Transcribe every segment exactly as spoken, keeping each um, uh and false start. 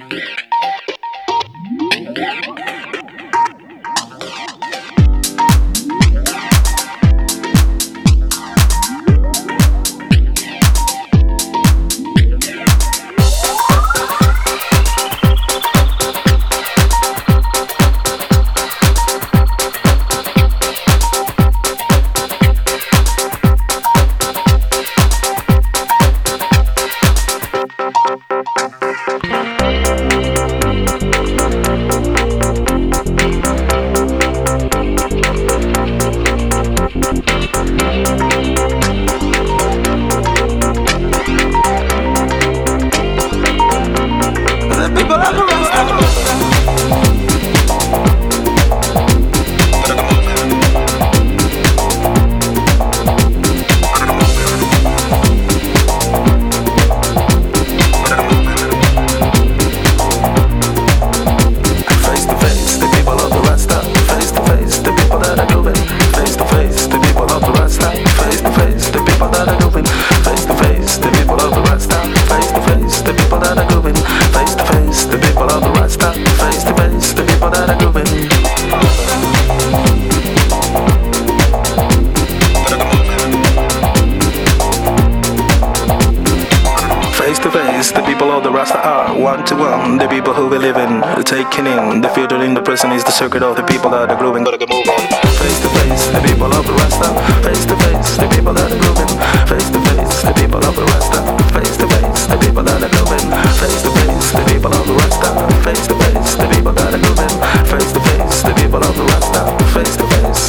The people of the Rasta are one to one. The people who we live in, taking in. The future in the present is the circuit of the people that are grooving. Gotta get moving. Face to face, the people of the Rasta. Face to face, the people that are grooving. Face to face, the people of the Rasta. Face to face, the people that are grooving. Face to face, the people of the Rasta. Face to face, the people that are grooving. Face to face, the people of the Rasta. Face to face.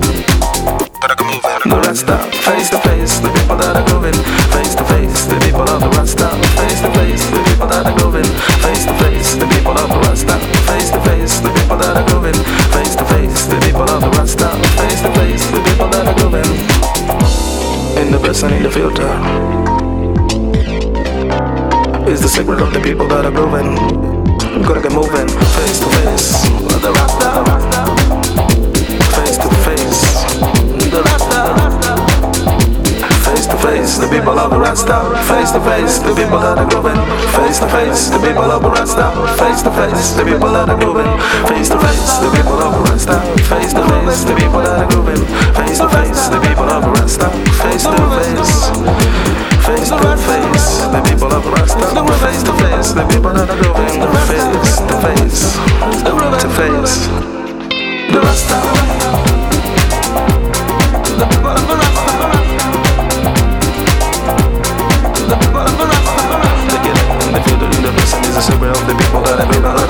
The Rasta, face to face, the people that are grooving. Face to face, the people of the Rasta. Face to face, the people that are grooving. Face to face, the people of the Rasta. Face to face, the people that are grooving. Face to face, the people of the Rasta. Face to face, the people that are grooving. In the present, in the future, is the secret of the people that are grooving. Gotta get moving. Face to face, the Rasta. Face to face, the Rasta. Face to face, the people of the Rasta. Face to face, the people that are grooving. Face to face, the people of the Rasta. Face to face, the people that are grooving. Face to face, the people of the Rasta. Face to face, the people that are grooving. Face to face, the people of the Rasta. Face to face, face to face, the people of the Rasta. Face to face, the people that are grooving. Face to face, to face, the Rasta. The people of the Rasta. The future in the present is the secret of the people that are grooving.